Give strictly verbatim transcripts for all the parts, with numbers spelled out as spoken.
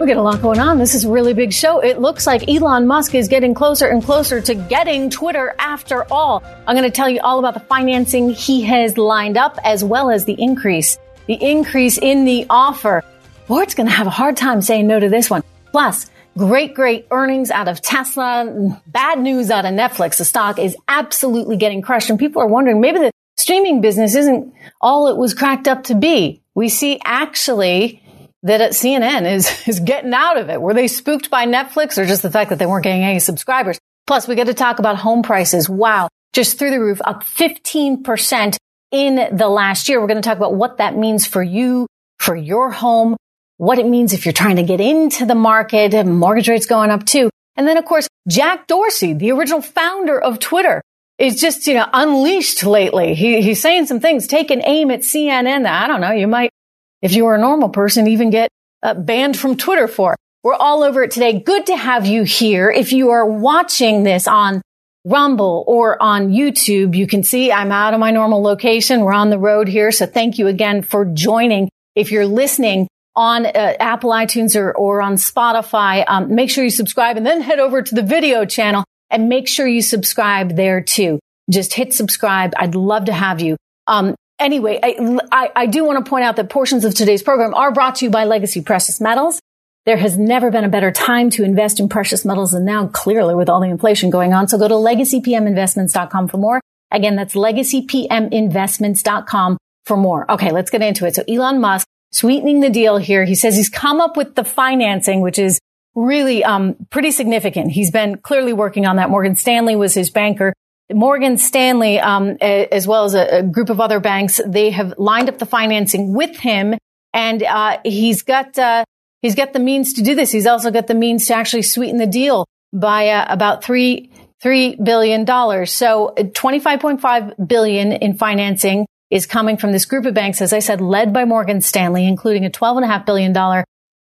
We got a lot going on. This is a really big show. It looks like Elon Musk is getting closer and closer to getting Twitter after all. I'm going to tell you all about the financing he has lined up, as well as the increase, the increase in the offer. Board's going to have a hard time saying no to this one. Plus, great, great earnings out of Tesla, bad news out of Netflix. The stock is absolutely getting crushed, and people are wondering, maybe the streaming business isn't all it was cracked up to be. We see actually that C N N is, is getting out of it. Were they spooked by Netflix or just the fact that they weren't getting any subscribers? Plus, we got to talk about home prices. Wow. Just through the roof, up fifteen percent in the last year. We're going to talk about what that means for you, for your home, what it means if you're trying to get into the market, and mortgage rates going up too. And then, of course, Jack Dorsey, the original founder of Twitter, is just, you know, unleashed lately. He, he's saying some things, taking aim at C N N that, I don't know, you might, if you were a normal person, even get uh, banned from Twitter for. We're all over it today. Good to have you here. If you are watching this on Rumble or on YouTube, you can see I'm out of my normal location. We're on the road here. So thank you again for joining. If you're listening on uh, Apple iTunes or, or on Spotify, um, make sure you subscribe and then head over to the video channel and make sure you subscribe there too. Just hit subscribe. I'd love to have you. Um, Anyway, I, I, I do want to point out that portions of today's program are brought to you by Legacy Precious Metals. There has never been a better time to invest in precious metals than now, clearly, with all the inflation going on. So go to legacy p m investments dot com for more. Again, that's legacy p m investments dot com for more. Okay, let's get into it. So Elon Musk sweetening the deal here. He says he's come up with the financing, which is really um pretty significant. He's been clearly working on that. Morgan Stanley was his banker. Morgan Stanley, um, as well as a, a group of other banks, they have lined up the financing with him, and uh, he's got uh, he's got the means to do this. He's also got the means to actually sweeten the deal by uh, about three three billion dollars. So, twenty-five point five billion in financing is coming from this group of banks, as I said, led by Morgan Stanley, including a twelve and a half billion dollar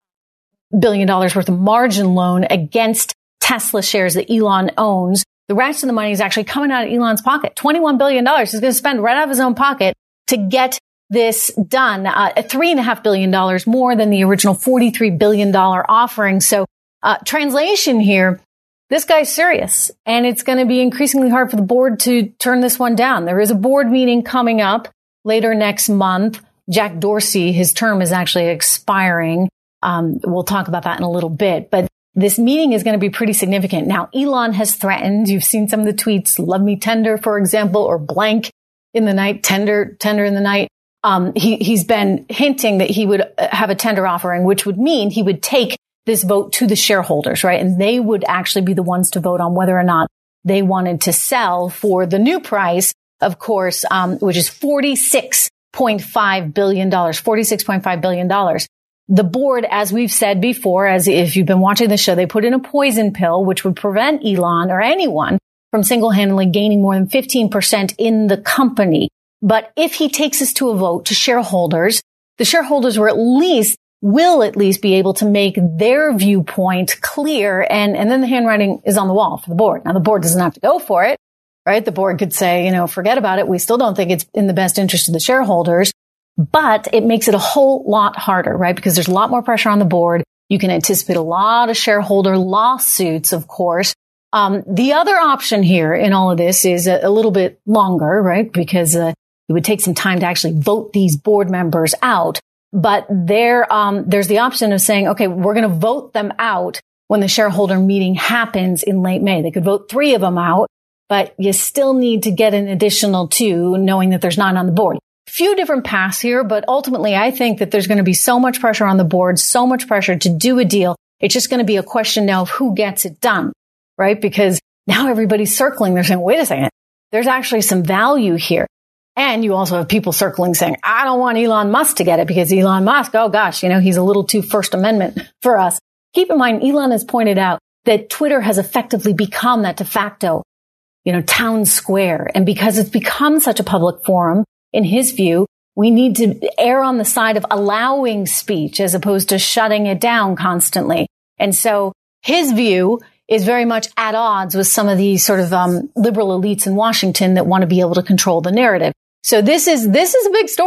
billion dollars worth of margin loan against Tesla shares that Elon owns. The rest of the money is actually coming out of Elon's pocket. twenty-one billion dollars he's going to spend right out of his own pocket to get this done. Uh, three and a half billion dollars more than the original forty-three billion dollars offering. So, uh, translation here, this guy's serious, and it's going to be increasingly hard for the board to turn this one down. There is a board meeting coming up later next month. Jack Dorsey, his term is actually expiring. Um, we'll talk about that in a little bit, but this meeting is going to be pretty significant. Now, Elon has threatened, you've seen some of the tweets, love me tender, for example, or blank in the night, tender, tender in the night. Um, he, he's been hinting that he would have a tender offering, which would mean he would take this vote to the shareholders, right? And they would actually be the ones to vote on whether or not they wanted to sell for the new price, of course, um, which is forty-six point five billion dollars, forty-six point five billion dollars. The board, as we've said before, as if you've been watching the show, they put in a poison pill, which would prevent Elon or anyone from single-handedly gaining more than fifteen percent in the company. But if he takes this to a vote to shareholders, the shareholders will at least, will at least be able to make their viewpoint clear. And, and then the handwriting is on the wall for the board. Now, the board doesn't have to go for it, right? The board could say, you know, forget about it. We still don't think it's in the best interest of the shareholders. But it makes it a whole lot harder, right? Because there's a lot more pressure on the board. You can anticipate a lot of shareholder lawsuits, of course. Um, the other option here in all of this is a, a little bit longer, right? Because uh, it would take some time to actually vote these board members out. But there, um, there's the option of saying, okay, we're going to vote them out when the shareholder meeting happens in late May. They could vote three of them out, but you still need to get an additional two, knowing that there's nine on the board. Few different paths here, but ultimately I think that there's going to be so much pressure on the board, so much pressure to do a deal. It's just going to be a question now of who gets it done, right? Because now everybody's circling. They're saying, wait a second, there's actually some value here. And you also have people circling saying, I don't want Elon Musk to get it because Elon Musk, oh gosh, you know, he's a little too First Amendment for us. Keep in mind, Elon has pointed out that Twitter has effectively become that de facto, you know, town square. And because it's become such a public forum, in his view, we need to err on the side of allowing speech as opposed to shutting it down constantly. And so his view is very much at odds with some of these sort of um, liberal elites in Washington that want to be able to control the narrative. So this is this is a big story.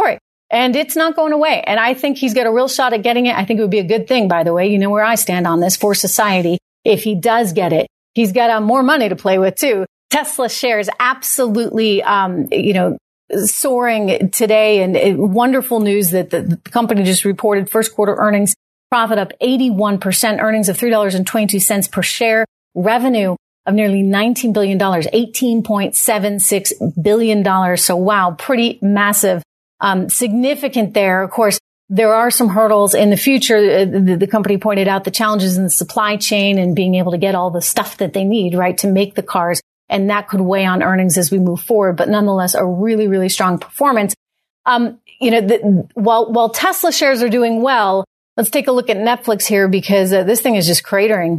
And it's not going away. And I think he's got a real shot at getting it. I think it would be a good thing, by the way. You know where I stand on this for society. If he does get it, he's got uh, more money to play with, too. Tesla shares absolutely, um, you know, soaring today. And uh, wonderful news that the, the company just reported first quarter earnings, profit up eighty-one percent, earnings of three dollars and twenty-two cents per share, revenue of nearly nineteen billion dollars, eighteen point seven six billion dollars. So, wow, pretty massive. Um, significant there. Of course, there are some hurdles in the future. Uh, the, the company pointed out the challenges in the supply chain and being able to get all the stuff that they need, right, to make the cars. And that could weigh on earnings as we move forward. But nonetheless, a really, really strong performance. Um, you know, the, while, while Tesla shares are doing well, let's take a look at Netflix here because uh, this thing is just cratering.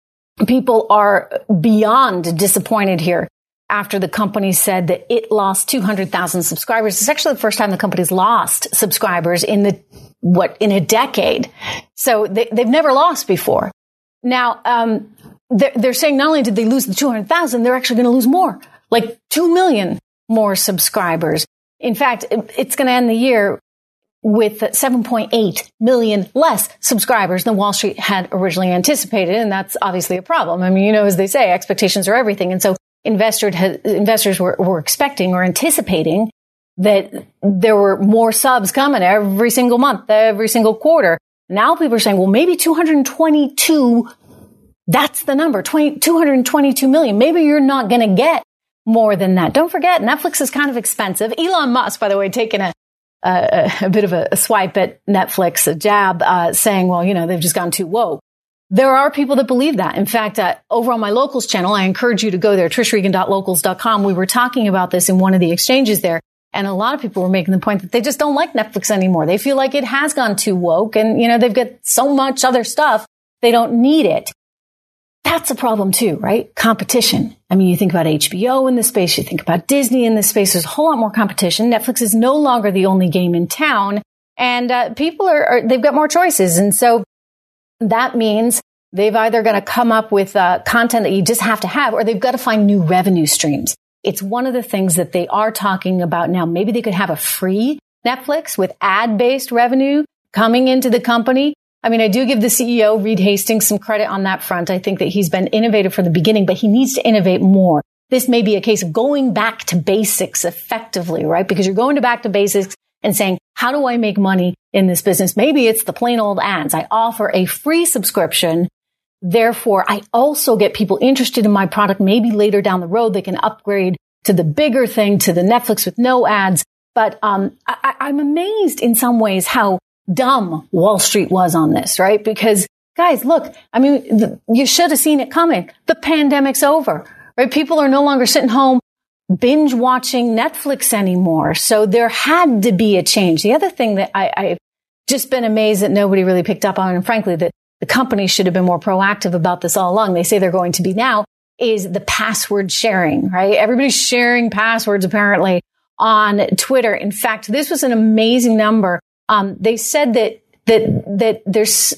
People are beyond disappointed here after the company said that it lost two hundred thousand subscribers. It's actually the first time the company's lost subscribers in the, what, in a decade. So they, they've never lost before. Now, um, they're, they're saying not only did they lose the two hundred thousand, they're actually going to lose more, like two million more subscribers. In fact, it, it's going to end the year with seven point eight million less subscribers than Wall Street had originally anticipated. And that's obviously a problem. I mean, you know, as they say, expectations are everything. And so Investor had, investors were, were expecting or anticipating that there were more subs coming every single month, every single quarter. Now people are saying, well, maybe two hundred twenty-two, that's the number, two hundred twenty-two million. Maybe you're not going to get more than that. Don't forget, Netflix is kind of expensive. Elon Musk, by the way, taking a, a, a bit of a, a swipe at Netflix, a jab, uh, saying, well, you know, they've just gone too woke. There are people that believe that. In fact, uh, over on my locals channel, I encourage you to go there, trish regan dot locals dot com. We were talking about this in one of the exchanges there. And a lot of people were making the point that they just don't like Netflix anymore. They feel like it has gone too woke and, you know, they've got so much other stuff. They don't need it. That's a problem too, right? Competition. I mean, you think about H B O in this space. You think about Disney in this space. There's a whole lot more competition. Netflix is no longer the only game in town. And uh, people are, are, they've got more choices. And so that means they've either going to come up with uh, content that you just have to have, or they've got to find new revenue streams. It's one of the things that they are talking about now. Maybe they could have a free Netflix with ad-based revenue coming into the company. I mean, I do give the C E O, Reed Hastings, some credit on that front. I think that he's been innovative from the beginning, but he needs to innovate more. This may be a case of going back to basics effectively, right? Because you're going to back to basics and saying, how do I make money in this business? Maybe it's the plain old ads. I offer a free subscription. Therefore, I also get people interested in my product. Maybe later down the road, they can upgrade to the bigger thing, to the Netflix with no ads. But um, I, I'm amazed in some ways how dumb Wall Street was on this, right? Because guys, look, I mean, the, you should have seen it coming. The pandemic's over, right? People are no longer sitting home binge watching Netflix anymore. So there had to be a change. The other thing that I, I've just been amazed that nobody really picked up on, and frankly, that the company should have been more proactive about this all along. They say they're going to be now, is the password sharing, right? Everybody's sharing passwords apparently on Twitter. In fact, this was an amazing number. Um, they said that, that, that there's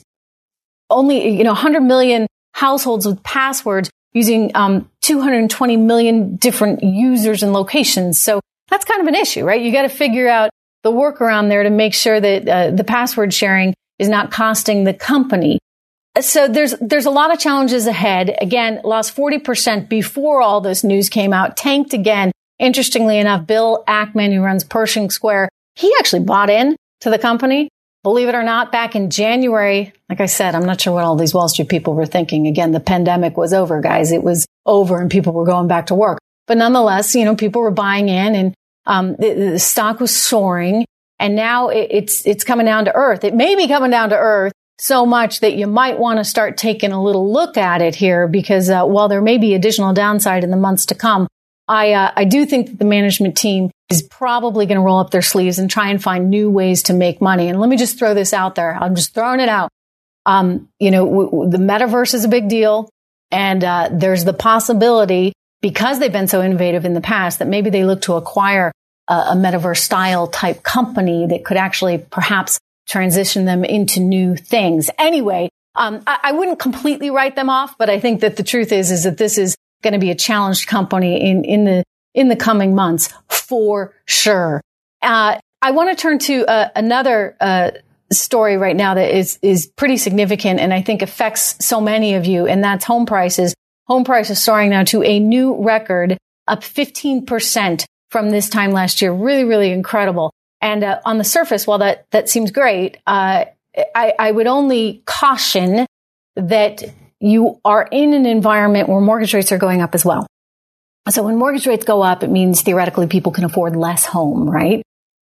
only, you know, one hundred million households with passwords using, um, two hundred twenty million different users and locations. So that's kind of an issue, right? You got to figure out the workaround there to make sure that uh, the password sharing is not costing the company. So there's, there's a lot of challenges ahead. Again, lost forty percent before all this news came out, tanked again. Interestingly enough, Bill Ackman, who runs Pershing Square, he actually bought in to the company. Believe it or not, back in January, like I said, I'm not sure what all these Wall Street people were thinking. Again, the pandemic was over, guys. It was over and people were going back to work. But nonetheless, you know, people were buying in and um the, the stock was soaring. And now it, it's it's coming down to earth. It may be coming down to earth so much that you might want to start taking a little look at it here, because uh, while there may be additional downside in the months to come, I uh, I do think that the management team is probably going to roll up their sleeves and try and find new ways to make money. And let me just throw this out there. I'm just throwing it out. Um, you know, w- w- the metaverse is a big deal. And uh, there's the possibility, because they've been so innovative in the past, that maybe they look to acquire a, a metaverse style type company that could actually perhaps transition them into new things. Anyway, um, I, I wouldn't completely write them off, but I think that the truth is, is that this is going to be a challenged company in, in the, in the coming months for sure. Uh, I want to turn to uh, another uh, story right now that is is pretty significant and I think affects so many of you, and that's home prices. Home prices soaring now to a new record, up fifteen percent from this time last year. Really, really incredible. And uh, on the surface, while that, that seems great, uh, I, I would only caution that you are in an environment where mortgage rates are going up as well. So when mortgage rates go up, it means theoretically people can afford less home, right?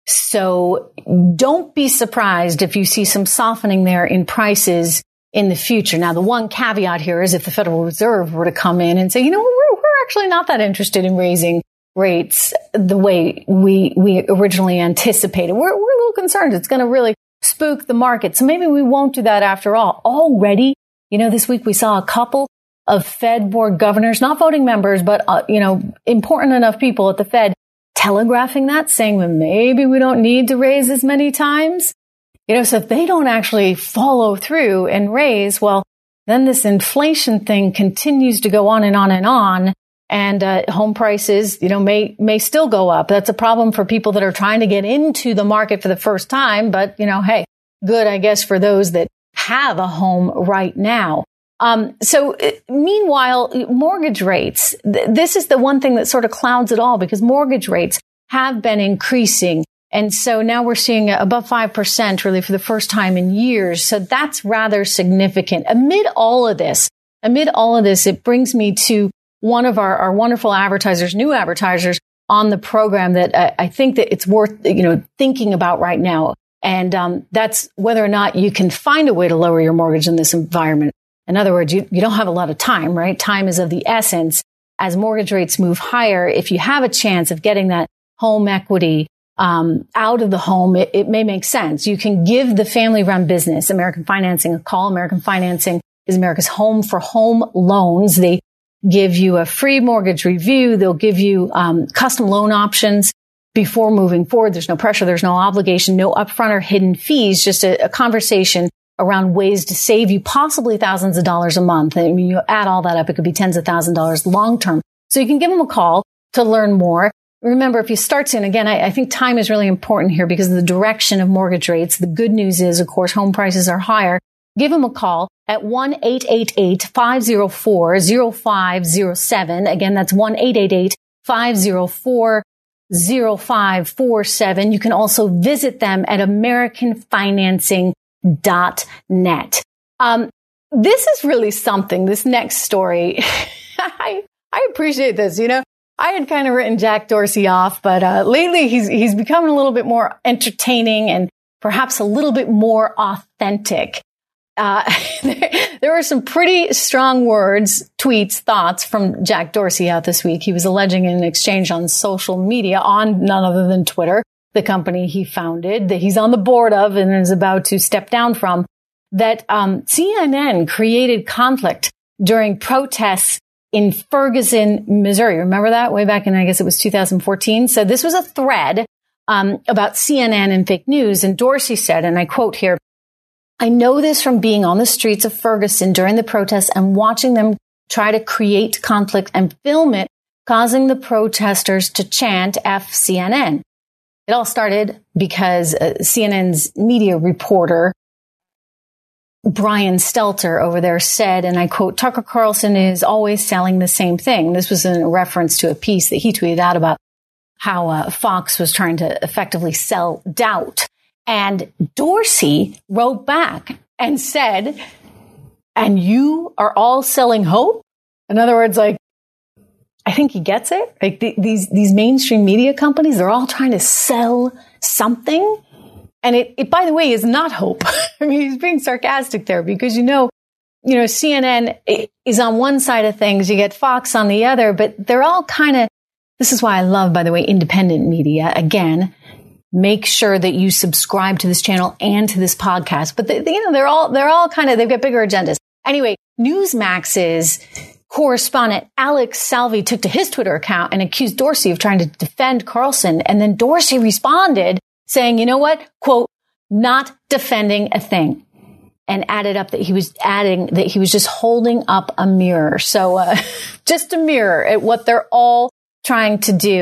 So don't be surprised if you see some softening there in prices in the future. Now, the one caveat here is if the Federal Reserve were to come in and say, you know, we're, we're actually not that interested in raising rates the way we we originally anticipated. We're, we're a little concerned. It's going to really spook the market. So maybe we won't do that after all. Already, you know, this week we saw a couple of Fed board governors, not voting members, but, uh, you know, important enough people at the Fed telegraphing that, saying that maybe we don't need to raise as many times. You know, so if they don't actually follow through and raise, well, then this inflation thing continues to go on and on and on. And uh, home prices, you know, may may still go up. That's a problem for people that are trying to get into the market for the first time. But, you know, hey, good, I guess, for those that have a home right now. Um, so uh, meanwhile, mortgage rates, th- this is the one thing that sort of clouds it all, because mortgage rates have been increasing. And so now we're seeing above five percent really for the first time in years. So that's rather significant. Amid all of this, amid all of this, it brings me to one of our, our wonderful advertisers, new advertisers on the program that uh, I think that it's worth, you know, thinking about right now. And um, that's whether or not you can find a way to lower your mortgage in this environment. In other words, you, you don't have a lot of time, right? Time is of the essence. As mortgage rates move higher, if you have a chance of getting that home equity um, out of the home, it, it may make sense. You can give the family-run business, American Financing, a call. American Financing is America's home for home loans. They give you a free mortgage review. They'll give you um, custom loan options before moving forward. There's no pressure. There's no obligation, no upfront or hidden fees, just a, a conversation around ways to save you possibly thousands of dollars a month. I mean, you add all that up, it could be tens of thousands of dollars long term. So you can give them a call to learn more. Remember, if you start soon, again, I, I think time is really important here because of the direction of mortgage rates. The good news is, of course, home prices are higher. Give them a call at one eight eight eight, five oh four, oh five oh seven. Again, that's one eight eight eight, five oh four, oh five four seven. You can also visit them at american financing dot net. Um, this is really something, this next story. I, I appreciate this. You know, I had kind of written Jack Dorsey off, but uh, lately he's he's becoming a little bit more entertaining and perhaps a little bit more authentic. Uh, there, there were some pretty strong words, tweets, thoughts from Jack Dorsey out this week. He was alleging in an exchange on social media on none other than Twitter, the company he founded, that he's on the board of and is about to step down from, that um, C N N created conflict during protests in Ferguson, Missouri. Remember that way back in, I guess it was two thousand fourteen. So this was a thread um, about C N N and fake news. And Dorsey said, and I quote here, "I know this from being on the streets of Ferguson during the protests and watching them try to create conflict and film it, causing the protesters to chant F C N N. It all started because uh, C N N's media reporter, Brian Stelter over there said, and I quote, "Tucker Carlson is always selling the same thing." This was in reference to a piece that he tweeted out about how uh, Fox was trying to effectively sell doubt. And Dorsey wrote back and said, "And you are all selling hope?" In other words, like, I think he gets it. Like th- these, these mainstream media companies, they're all trying to sell something. And it, it, by the way, is not hope. I mean, he's being sarcastic there because, you know, you know, C N N is on one side of things. You get Fox on the other, but they're all kind of, this is why I love, by the way, independent media. Again, make sure that you subscribe to this channel and to this podcast. But, they, they, you know, they're all, they're all kind of, they've got bigger agendas. Anyway, Newsmax's correspondent Alex Salvi took to his Twitter account and accused Dorsey of trying to defend Carlson. And then Dorsey responded saying, you know what, quote, "not defending a thing," and added up that he was adding that he was just holding up a mirror. So uh, just a mirror at what they're all trying to do.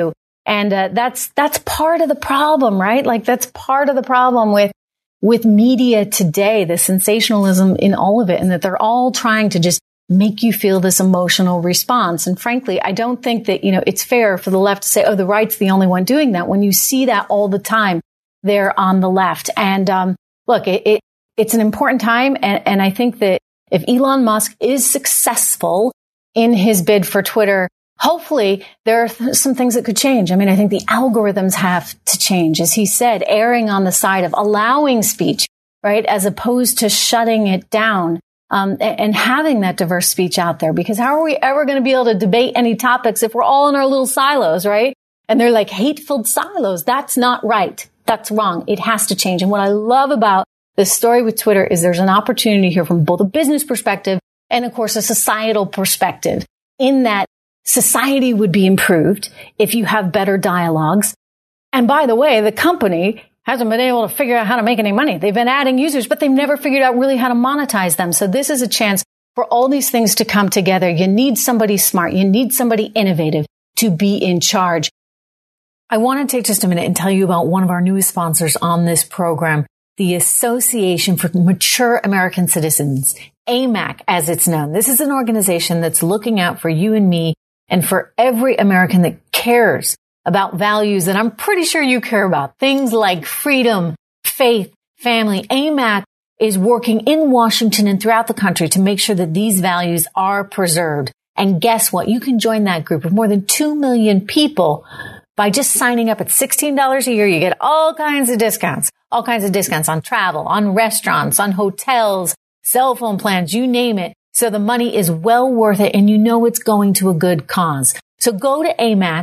And uh, that's that's part of the problem, right? Like that's part of the problem with with media today, the sensationalism in all of it, and that they're all trying to just make you feel this emotional response. And frankly, I don't think that, you know, it's fair for the left to say, oh, the right's the only one doing that, when you see that all the time there on the left. And um, look, it, it it's an important time. And, and I think that if Elon Musk is successful in his bid for Twitter, hopefully there are th- some things that could change. I mean, I think the algorithms have to change, as he said, erring on the side of allowing speech, right, as opposed to shutting it down. Um, and, and having that diverse speech out there, because how are we ever going to be able to debate any topics if we're all in our little silos, right? And they're like hate-filled silos. That's not right. That's wrong. It has to change. And what I love about this story with Twitter is there's an opportunity here from both a business perspective and, of course, a societal perspective, in that society would be improved if you have better dialogues. And by the way, the company hasn't been able to figure out how to make any money. They've been adding users, but they've never figured out really how to monetize them. So this is a chance for all these things to come together. You need somebody smart. You need somebody innovative to be in charge. I want to take just a minute and tell you about one of our newest sponsors on this program, the Association for Mature American Citizens, A M A C, as it's known. This is an organization that's looking out for you and me and for every American that cares about values that I'm pretty sure you care about. Things like freedom, faith, family. A M A C is working in Washington and throughout the country to make sure that these values are preserved. And guess what? You can join that group of more than two million people by just signing up at sixteen dollars a year. You get all kinds of discounts, all kinds of discounts on travel, on restaurants, on hotels, cell phone plans, you name it. So the money is well worth it, and you know it's going to a good cause. So go to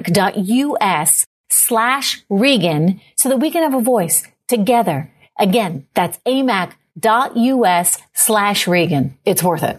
amac.us slash Regan so that we can have a voice together. Again, that's amac.us slash Regan. It's worth it.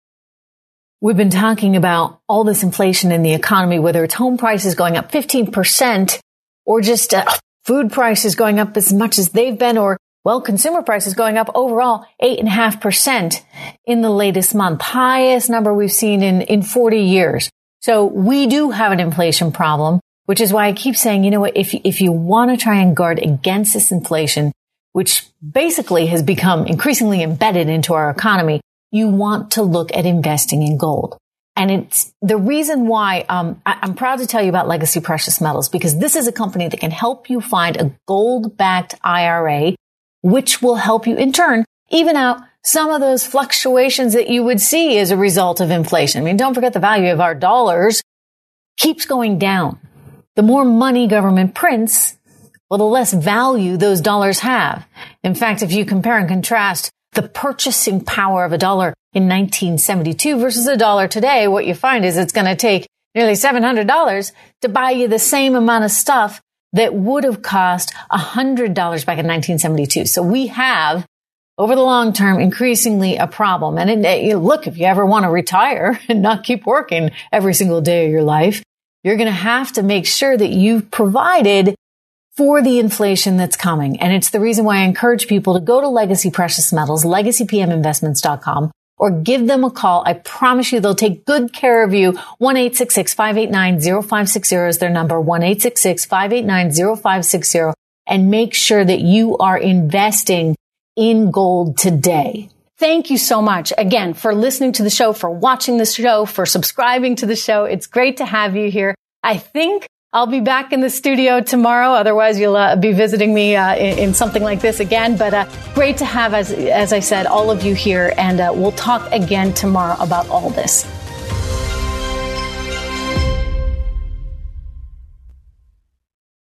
We've been talking about all this inflation in the economy, whether it's home prices going up fifteen percent or just uh, food prices going up as much as they've been, or, well, consumer prices going up overall eight point five percent in the latest month. Highest number we've seen in, in forty years. So we do have an inflation problem, which is why I keep saying, you know what, if, if you want to try and guard against this inflation, which basically has become increasingly embedded into our economy, you want to look at investing in gold. And it's the reason why um, I, I'm proud to tell you about Legacy Precious Metals, because this is a company that can help you find a gold-backed I R A, which will help you in turn even out some of those fluctuations that you would see as a result of inflation. I mean, don't forget the value of our dollars keeps going down. The more money government prints, well, the less value those dollars have. In fact, if you compare and contrast the purchasing power of a dollar in nineteen seventy-two versus a dollar today, what you find is it's going to take nearly seven hundred dollars to buy you the same amount of stuff that would have cost one hundred dollars back in nineteen seventy-two. So we have, over the long term, increasingly a problem. And it, it, look, if you ever want to retire and not keep working every single day of your life, you're going to have to make sure that you've provided for the inflation that's coming. And it's the reason why I encourage people to go to Legacy Precious Metals, legacy p m investments dot com, or give them a call. I promise you they'll take good care of you. one eight six six, five eight nine, zero five six zero is their number, one eight six six, five eight nine, zero five six zero, and make sure that you are investing in gold today. Thank you so much again for listening to the show, for watching the show, for subscribing to the show. It's great to have you here. I think I'll be back in the studio tomorrow. Otherwise, you'll uh, be visiting me uh, in, in something like this again. But uh, great to have, as, as I said, all of you here. And uh, we'll talk again tomorrow about all this.